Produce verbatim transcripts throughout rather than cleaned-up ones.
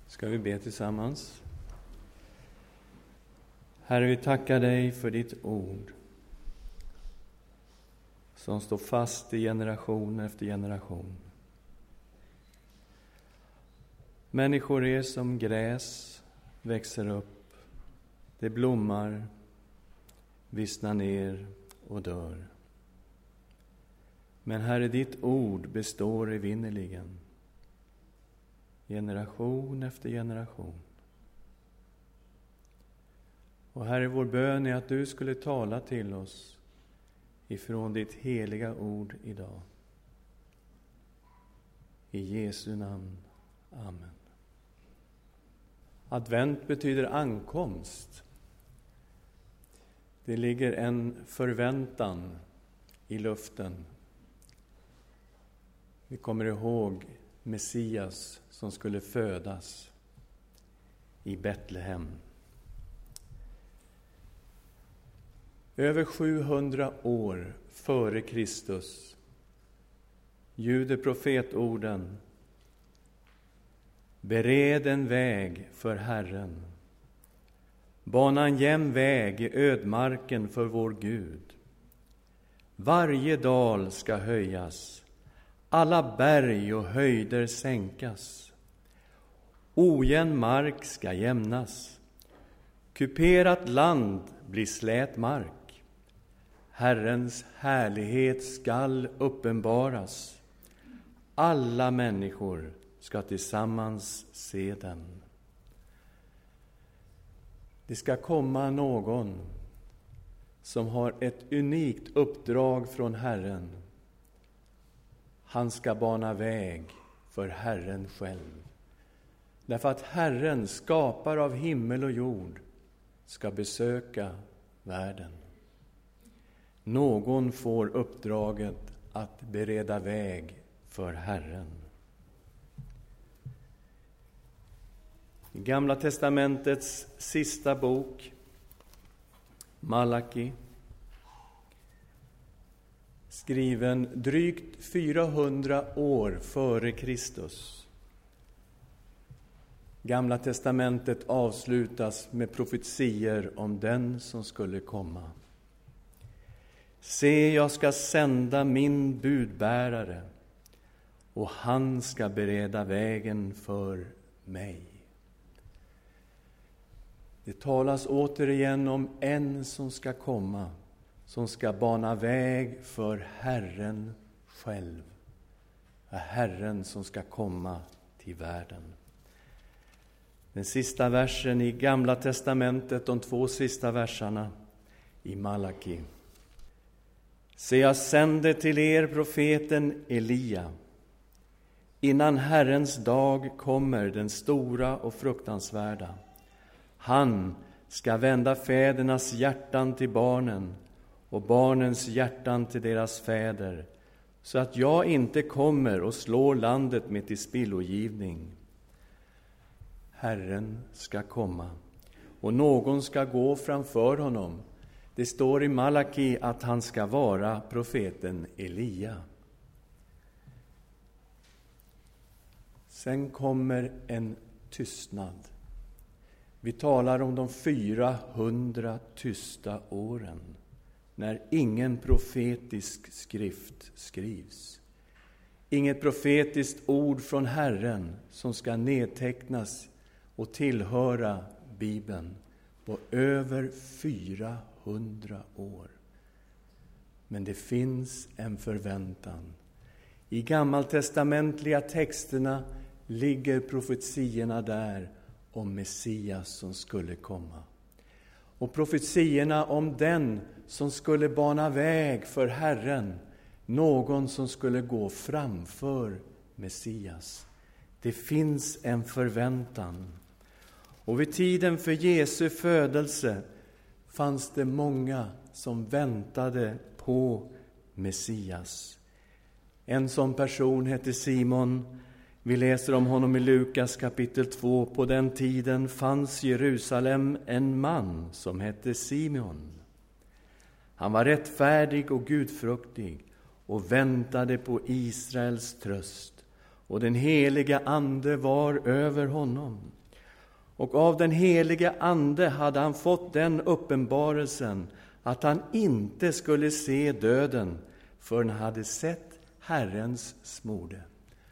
Ska vi be tillsammans? Herre, vi tackar dig för ditt ord som står fast i generation efter generation. Människor är som gräs, växer upp, det blommar, vissnar ner och dör. Men Herre, ditt ord består evinnerligen, generation efter generation. Och Herre, vår bön är att du skulle tala till oss ifrån ditt heliga ord idag. I Jesu namn. Amen. Advent betyder ankomst. Det ligger en förväntan i luften. Vi kommer ihåg Messias som skulle födas i Betlehem. Över sjuhundra år före Kristus ljuder profetorden: bered en väg för Herren, bana en jämn väg i ödmarken för vår Gud. Varje dal ska höjas, alla berg och höjder sänkas. Ojämn mark ska jämnas, kuperat land blir slät mark. Herrens härlighet skall uppenbaras, alla människor ska tillsammans se den. Det ska komma någon som har ett unikt uppdrag från Herren. Han ska bana väg för Herren själv. Därför att Herren, skapare av himmel och jord, ska besöka världen. Någon får uppdraget att bereda väg för Herren. I Gamla testamentets sista bok, Malaki, skriven drygt fyrahundra år före Kristus. Gamla testamentet avslutas med profetier om den som skulle komma. Se, jag ska sända min budbärare, och han ska bereda vägen för mig. Det talas återigen om en som ska komma, som ska bana väg för Herren själv. Herren som ska komma till världen. Den sista versen i Gamla testamentet, de två sista verserna i Malaki. Se, jag sänder till er profeten Elia, innan Herrens dag kommer, den stora och fruktansvärda. Han ska vända fädernas hjärtan till barnen och barnens hjärtan till deras fäder, så att jag inte kommer och slår landet med tillspillogivning. Herren ska komma, och någon ska gå framför honom. Det står i Malaki att han ska vara profeten Elia. Sen kommer en tystnad. Vi talar om de fyrahundra tysta åren, när ingen profetisk skrift skrivs. Inget profetiskt ord från Herren som ska nedtecknas och tillhöra Bibeln på över fyrahundra år. Men det finns en förväntan. I gammaltestamentliga texterna ligger profetierna där om Messias som skulle komma. Och profetierna om den som skulle bana väg för Herren, någon som skulle gå framför Messias. Det finns en förväntan. Och vid tiden för Jesu födelse fanns det många som väntade på Messias. En sån person hette Simon. Vi läser om honom i Lukas kapitel två. På den tiden fanns i Jerusalem en man som hette Simon. Han var rättfärdig och gudfruktig och väntade på Israels tröst. Och den heliga ande var över honom. Och av den helige ande hade han fått den uppenbarelsen att han inte skulle se döden förrän han hade sett Herrens smorde.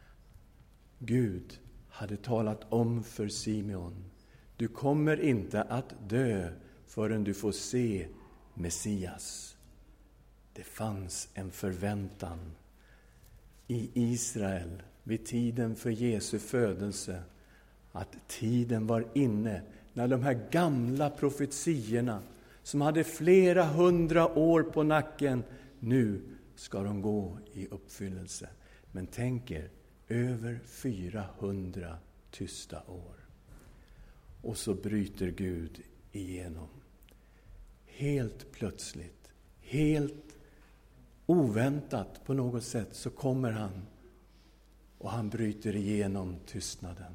Gud hade talat om för Simeon: du kommer inte att dö förrän du får se Messias. Det fanns en förväntan i Israel vid tiden för Jesu födelse, att tiden var inne när de här gamla profetierna som hade flera hundra år på nacken, nu ska de gå i uppfyllelse. Men tänk er, över fyrahundra tysta år. Och så bryter Gud igenom. Helt plötsligt, helt oväntat på något sätt, så kommer han och han bryter igenom tystnaden.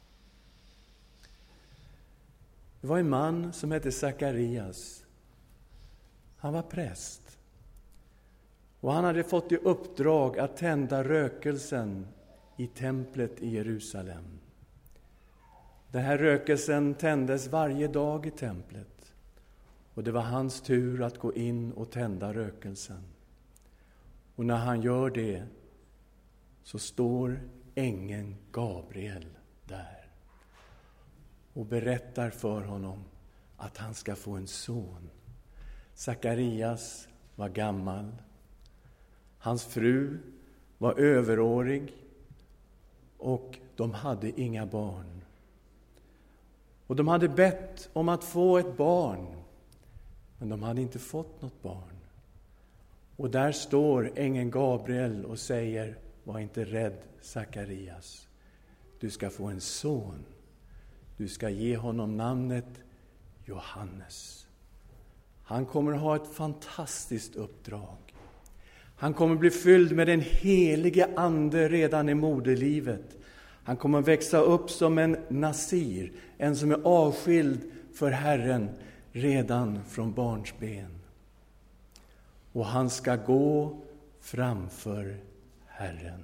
Det var en man som hette Sakarias. Han var präst. Och han hade fått i uppdrag att tända rökelsen i templet i Jerusalem. Den här rökelsen tändes varje dag i templet. Och det var hans tur att gå in och tända rökelsen. Och när han gör det så står ängeln Gabriel där och berättar för honom att han ska få en son. Sakarias var gammal. Hans fru var överårig och de hade inga barn. Och de hade bett om att få ett barn, men de hade inte fått något barn. Och där står ängeln Gabriel och säger: var inte rädd, Sakarias. Du ska få en son. Du ska ge honom namnet Johannes. Han kommer att ha ett fantastiskt uppdrag. Han kommer bli fylld med den helige ande redan i moderlivet. Han kommer växa upp som en nasir, en som är avskild för Herren redan från barnsben. Och han ska gå framför Herren.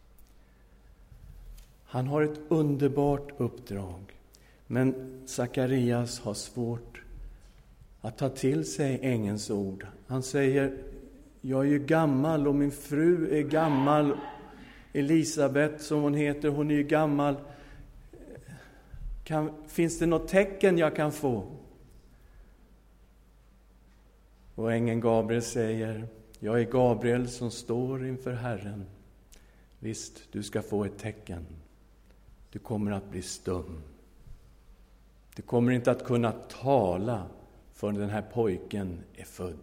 Han har ett underbart uppdrag. Men Sakarias har svårt att ta till sig ängelns ord. Han säger: jag är ju gammal och min fru är gammal. Elisabet, som hon heter, hon är ju gammal. Kan, finns det något tecken jag kan få? Och ängeln Gabriel säger: jag är Gabriel som står inför Herren. Visst, du ska få ett tecken. Du kommer att bli stum. Du kommer inte att kunna tala förrän den här pojken är född.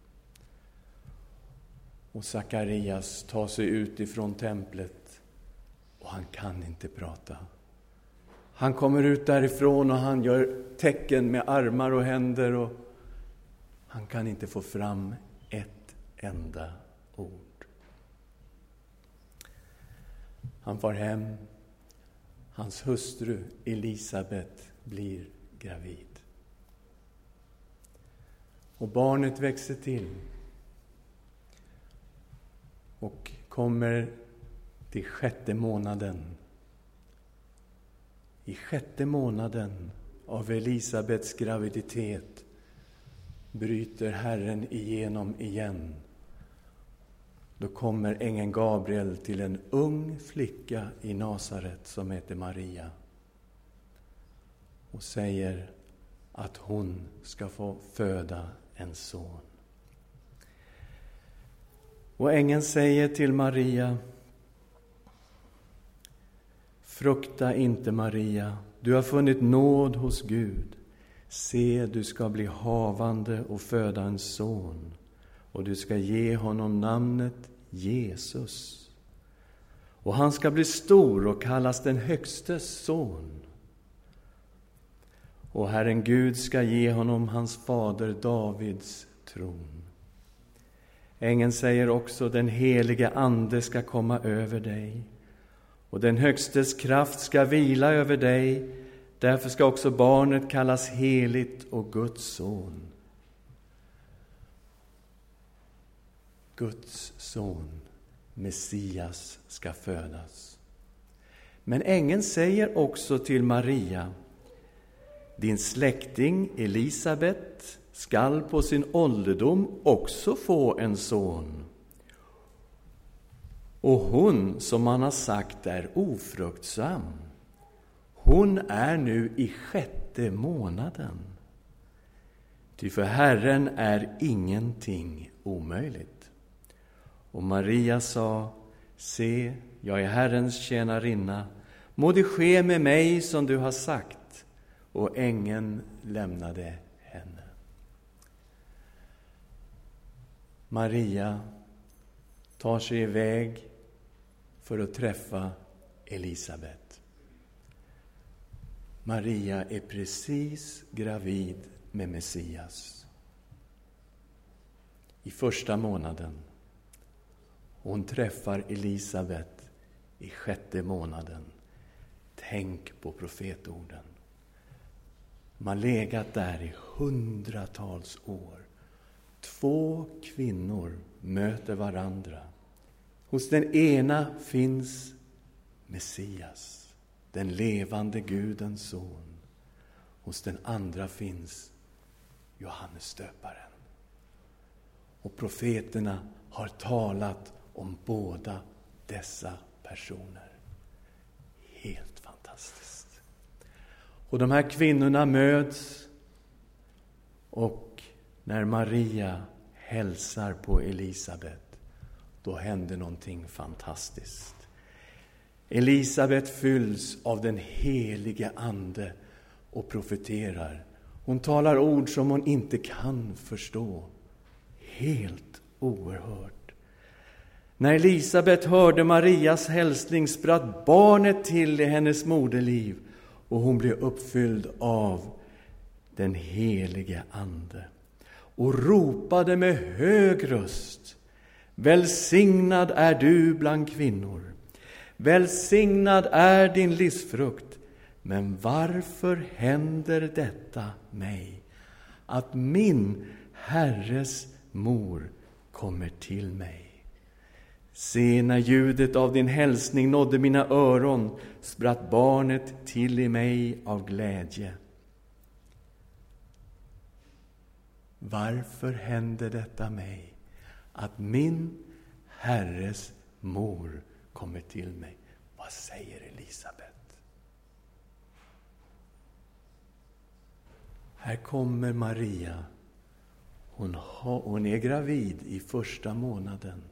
Och Sakarias tar sig ut ifrån templet och han kan inte prata. Han kommer ut därifrån och han gör tecken med armar och händer och han kan inte få fram ett enda ord. Han far hem. Hans hustru Elisabet blir gravid. Och barnet växer till. Och kommer till sjätte månaden. I sjätte månaden av Elisabets graviditet bryter Herren igenom igen. Då kommer ängeln Gabriel till en ung flicka i Nasaret som heter Maria. Och säger att hon ska få föda en son. Och ängeln säger till Maria: frukta inte, Maria, du har funnit nåd hos Gud. Se, du ska bli havande och föda en son, och du ska ge honom namnet Jesus. Och han ska bli stor och kallas den högstes son. Och Herren Gud ska ge honom hans fader Davids tron. Ängeln säger också: den helige ande ska komma över dig, och den högstes kraft ska vila över dig. Därför ska också barnet kallas heligt och Guds son. Guds son, Messias, ska födas. Men ängeln säger också till Maria: din släkting Elisabet skall på sin ålderdom också få en son. Och hon som man har sagt är ofruktsam, hon är nu i sjätte månaden. Ty för Herren är ingenting omöjligt. Och Maria sa, se, jag är Herrens tjänarinna. Må det ske med mig som du har sagt. Och ängeln lämnade henne. Maria tar sig iväg för att träffa Elisabet. Maria är precis gravid med Messias. I första månaden. Hon träffar Elisabet i sjätte månaden. Tänk på profetorden. Man legat där i hundratals år. Två kvinnor möter varandra. Hos den ena finns Messias, den levande Gudens son. Hos den andra finns Johannes döparen. Och profeterna har talat om båda dessa personer. Helt fantastiskt. Och de här kvinnorna möts, och när Maria hälsar på Elisabet, då händer någonting fantastiskt. Elisabet fylls av den helige ande och profeterar. Hon talar ord som hon inte kan förstå. Helt oerhört. När Elisabet hörde Marias hälsning spratt barnet till i hennes moderliv, och hon blev uppfylld av den helige ande och ropade med hög röst: välsignad är du bland kvinnor, välsignad är din livsfrukt. Men varför händer detta mig, att min Herres mor kommer till mig? Se, när ljudet av din hälsning nådde mina öron, spratt barnet till i mig av glädje. Varför händer detta mig, att min Herres mor kommer till mig? Vad säger Elisabet? Här kommer Maria. Hon, har, hon är gravid i första månaden.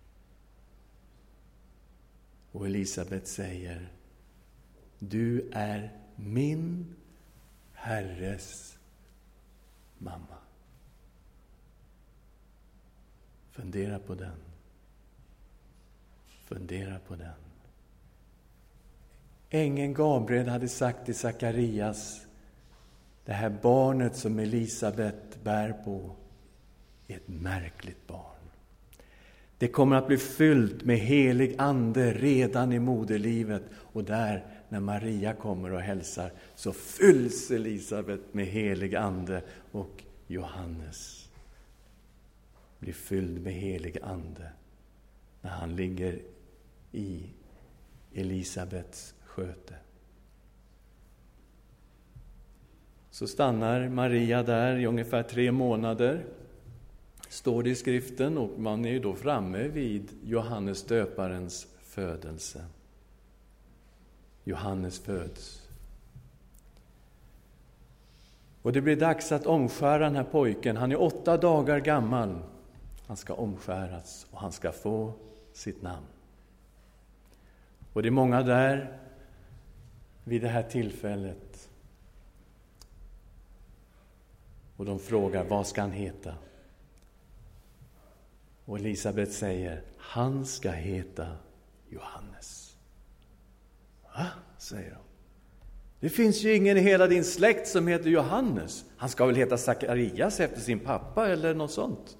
Och Elisabet säger: du är min Herres mamma. Fundera på den. Fundera på den. Ängeln Gabriel hade sagt till Sakarias: det här barnet som Elisabet bär på är ett märkligt barn. Det kommer att bli fyllt med helig ande redan i moderlivet. Och där, när Maria kommer och hälsar, så fylls Elisabet med helig ande. Och Johannes blir fylld med helig ande när han ligger i Elisabets sköte. Så stannar Maria där i ungefär tre månader, står det i skriften, och man är ju då framme vid Johannes döparens födelse. Johannes föds. Och det blir dags att omskära den här pojken. Han är åtta dagar gammal. Han ska omskäras och han ska få sitt namn. Och det är många där vid det här tillfället. Och de frågar: vad ska han heta? Och Elisabet säger: han ska heta Johannes. Va? Säger de. Det finns ju ingen i hela din släkt som heter Johannes. Han ska väl heta Sakarias efter sin pappa eller något sånt.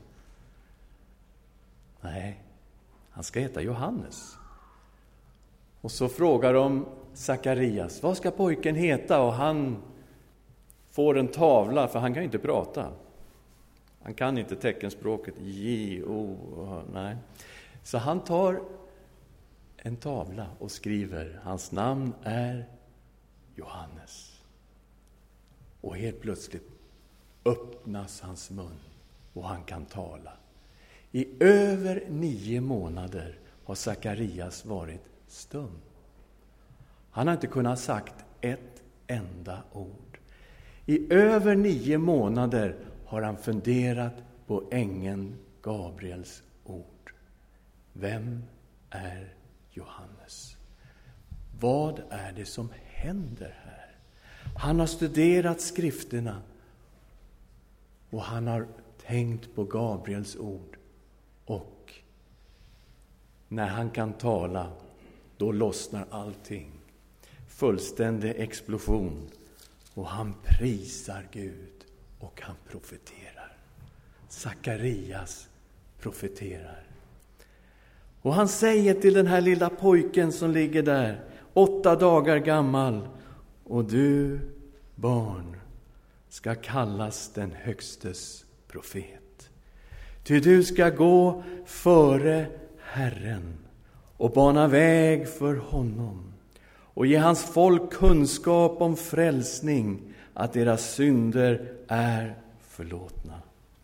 Nej, han ska heta Johannes. Och så frågar de Sakarias: vad ska pojken heta? Och han får en tavla, för han kan inte prata. Han kan inte teckenspråket. J, O, nej. Så han tar en tavla och skriver: hans namn är Johannes. Och helt plötsligt öppnas hans mun och han kan tala. I över nio månader har Sakarias varit stum. Han har inte kunnat sagt ett enda ord. I över nio månader har han funderat på ängeln Gabriels ord. Vem är Johannes? Vad är det som händer här? Han har studerat skrifterna och han har tänkt på Gabriels ord. Och när han kan tala, då lossnar allting. Fullständig explosion. Och han prisar Gud och han profeterar. Sakarias profeterar. Och han säger till den här lilla pojken som ligger där, åtta dagar gammal: och du, barn, ska kallas den högstes profet. Ty du ska gå före Herren och bana väg för honom och ge hans folk kunskap om frälsning, att deras synder är förlåtna.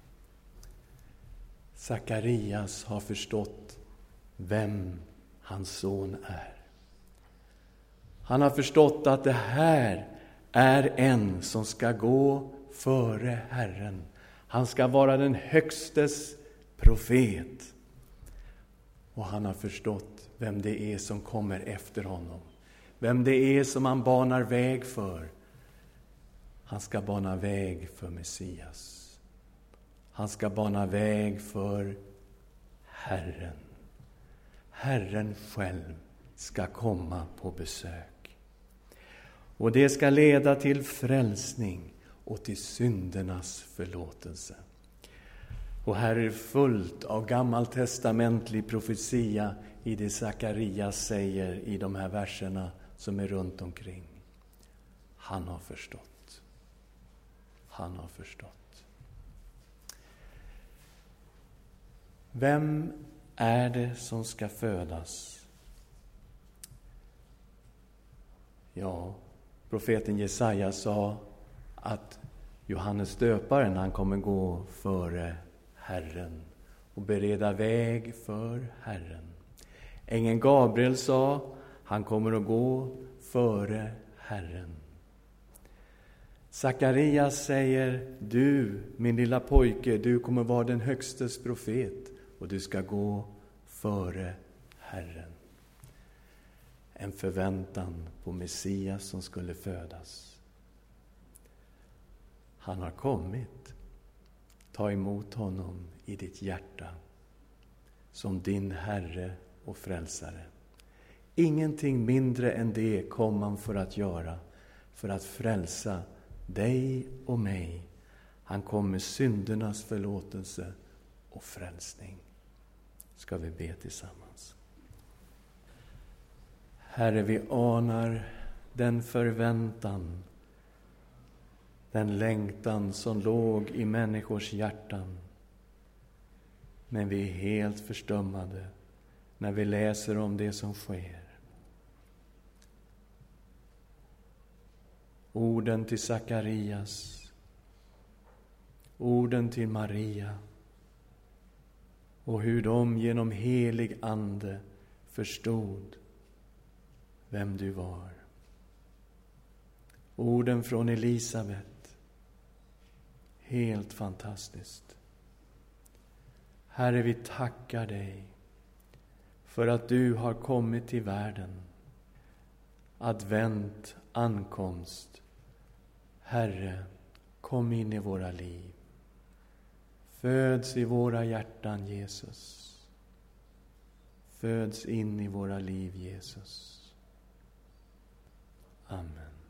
Sakarias har förstått vem hans son är. Han har förstått att det här är en som ska gå före Herren. Han ska vara den högstes profet. Och han har förstått vem det är som kommer efter honom. Vem det är som han banar väg för. Han ska bana väg för Messias. Han ska bana väg för Herren. Herren själv ska komma på besök. Och det ska leda till frälsning och till syndernas förlåtelse. Och här är fullt av gammaltestamentlig profetia i det Sakarias säger i de här verserna som är runt omkring. Han har förstått. Han har förstått. Vem är det som ska födas? Ja, profeten Jesaja sa att Johannes döparen, han kommer gå före Herren och bereda väg för Herren. Ängeln Gabriel sa, han kommer att gå före Herren. Sakarias säger, du min lilla pojke, du kommer vara den högstes profet och du ska gå före Herren. En förväntan på Messias som skulle födas. Han har kommit. Ta emot honom i ditt hjärta som din Herre och frälsare. Ingenting mindre än det kom han för att göra, för att frälsa dig och mig. Han kom med syndernas förlåtelse och frälsning. Ska vi be tillsammans. Herre, vi anar den förväntan, den längtan som låg i människors hjärtan. Men vi är helt förstummade när vi läser om det som sker. Orden till Sakarias, orden till Maria och hur de genom helig ande förstod vem du var. Orden från Elisabet, helt fantastiskt. Herre, vi tackar dig för att du har kommit till världen. Advent, ankomst. Herre, kom in i våra liv. Föds i våra hjärtan, Jesus. Föds in i våra liv, Jesus. Amen.